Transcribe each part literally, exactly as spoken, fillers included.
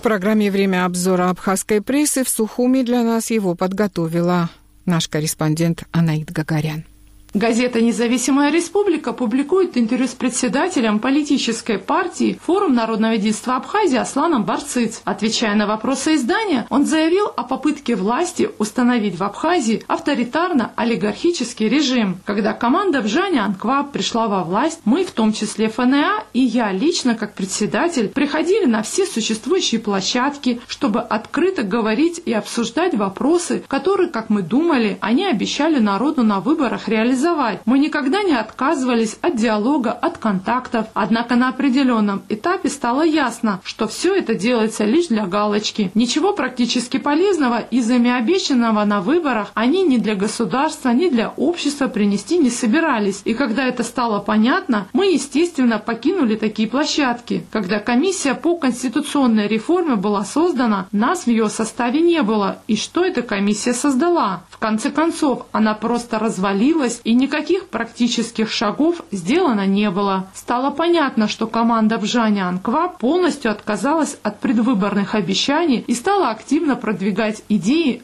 программе «Время обзора абхазской прессы» в Сухуми для нас его подготовила наш корреспондент Анаит Гагарян. Газета «Независимая республика» публикует интервью с председателем политической партии «Форум народного единства Абхазии» Асланом Барцыц. Отвечая на вопросы издания, он заявил о попытке власти установить в Абхазии авторитарно-олигархический режим. Когда команда Бжаня Анкваб пришла во власть, мы, в том числе эф эн а и я лично, как председатель, приходили на все существующие площадки, чтобы открыто говорить и обсуждать вопросы, которые, как мы думали, они обещали народу на выборах реализовать. Мы никогда не отказывались от диалога, от контактов. Однако на определенном этапе стало ясно, что все это делается лишь для галочки. Ничего практически полезного из ими обещанного на выборах они ни для государства, ни для общества принести не собирались. И когда это стало понятно, мы, естественно, покинули такие площадки. Когда комиссия по конституционной реформе была создана, нас в ее составе не было. И что эта комиссия создала? В конце концов, она просто развалилась, и никаких практических шагов сделано не было. Стало понятно, что команда Бжаня Анкваб полностью отказалась от предвыборных обещаний и стала активно продвигать идеи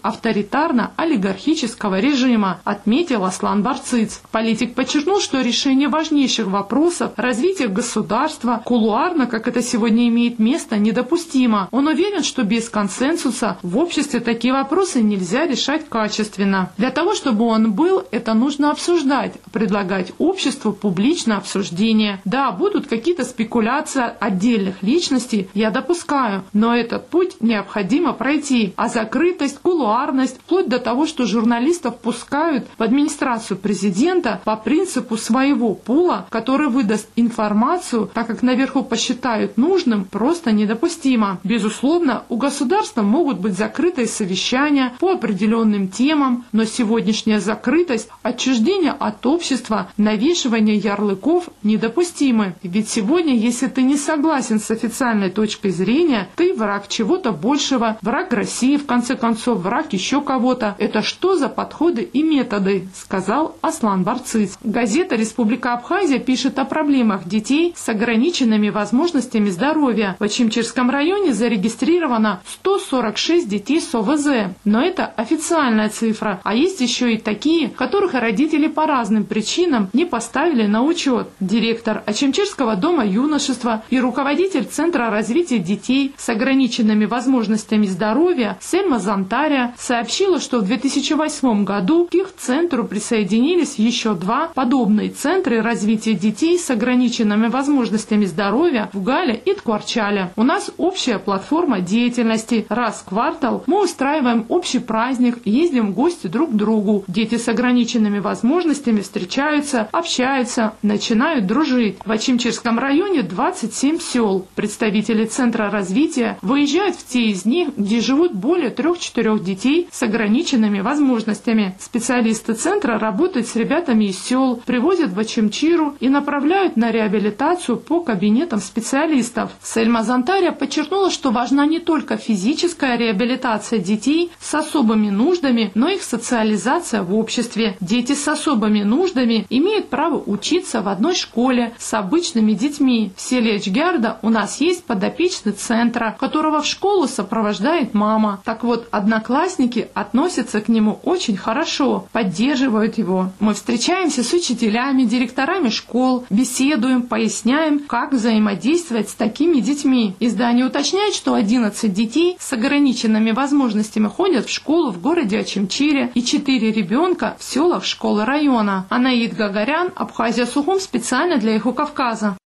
авторитарно-олигархического режима, отметил Аслан Барцыц. Политик подчеркнул, что решение важнейших вопросов развития государства кулуарно, как это сегодня имеет место, недопустимо. Он уверен, что без консенсуса в обществе такие вопросы нельзя решать качественно. Для того, чтобы он был, это нужно обсуждать. Предлагать обществу публичное обсуждение. Да, будут какие-то спекуляции отдельных личностей, я допускаю, но этот путь необходимо пройти. А закрытость, кулуарность, вплоть до того, что журналистов пускают в администрацию президента по принципу своего пула, который выдаст информацию, так как наверху посчитают нужным, просто недопустимо. Безусловно, у государства могут быть закрытые совещания по определенным темам, но сегодняшняя закрытость, отчуждение от общества, навешивание ярлыков недопустимы. Ведь сегодня, если ты не согласен с официальной точкой зрения, ты враг чего-то большего, враг России, в конце концов, враг еще кого-то. Это что за подходы и методы, сказал Аслан Барцыц. Газета «Республика Абхазия» пишет о проблемах детей с ограниченными возможностями здоровья. В Очимчирском районе зарегистрировано сто сорок шесть детей с о вэ зэ. Но это официальная цифра, а есть еще и такие, которых родители по разным причинам не поставили на учет. Директор Очимчирского дома юношества и руководитель Центра развития детей с ограниченными возможностями здоровья Сельма Зантаря сообщила, что в две тысячи восьмом году к их центру присоединились еще два подобные центры развития детей с ограниченными возможностями здоровья в Гале и Ткварчале. У нас общая платформа деятельности. Раз в квартал мы устраиваем общий праздник, ездим в гости друг к другу. Дети с ограниченными возможностями встречаются, общаются, начинают дружить. В Очимчирском районе двадцать семь сел. Представители Центра развития выезжают в те из них, где живут более трех-четырех детей с ограниченными возможностями. Специалисты Центра работают с ребятами из сел, привозят в Очимчиру и направляют на реабилитацию по кабинетам специалистов. Сельма Зантаря подчеркнула, что важна не только физическая реабилитация детей с особыми нуждами, но и их социализация в обществе. Дети с особыми нуждами имеют право учиться в одной школе с обычными детьми. В селе Эчгярда у нас есть подопечный центра, которого в школу сопровождает мама. Так вот, одноклассники относятся к нему очень хорошо, поддерживают его. Мы встречаемся с учителями, директорами школ, беседуем, поясняем, как взаимодействовать с такими детьми. Издание уточняет, что одиннадцать детей с ограниченными возможностями ходят в школу в городе Очимчире и четыре ребенка в селах школы района. Анаит Гагарян, Абхазия, Сухум, специально для Эхо Кавказа.